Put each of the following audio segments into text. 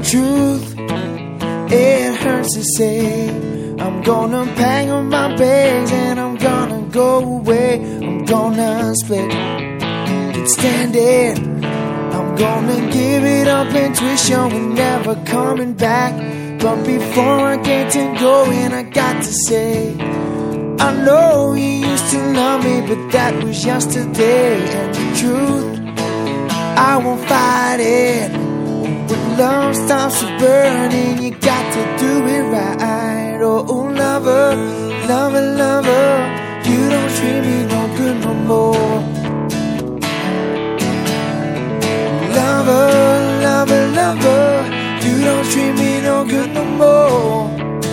truth, it hurts to say. I'm gonna pack up my bags and I'm gonna go away. I'm gonna split, can't stand it. I'm gonna give it up and twist you, we're never coming back. But before I get to going, I got to say, I know you used to love me, but that was yesterday. And the truth, I won't fight it. When love stops burning, you got to do it right. Oh, lover, lover, lover, you don't treat me no good no more. Lover, lover, lover, you don't treat me no good no more.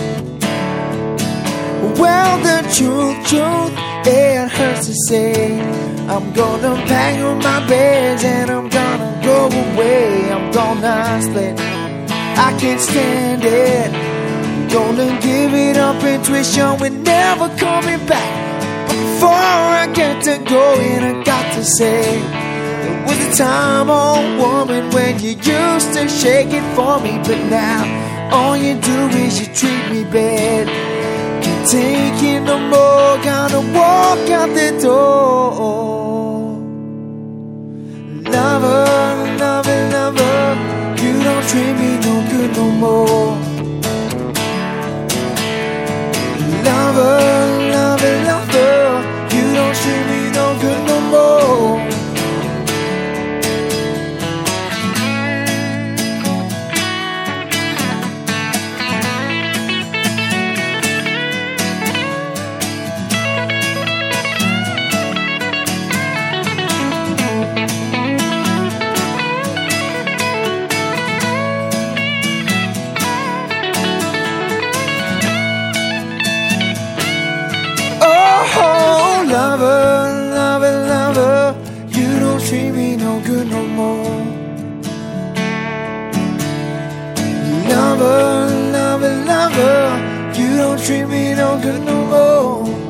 Well, the truth, it hurts to say. I'm gonna pack up my bags and I'm gonna go away. I'm gonna split, I can't stand it. Gonna give it up and twist you, we're never coming back. But before I get to going, I got to say, there was a time, oh woman, when you used to shake it for me. But now, all you do is you treat me bad. Can't take it no more, gotta walk out the door. Lover, lover, lover, you don't treat me no good no more. Lover, lover, lover, you don't treat me no good no more. Lover, lover, lover, you don't treat me no good no more. Lover, lover, lover, you don't treat me no good no more.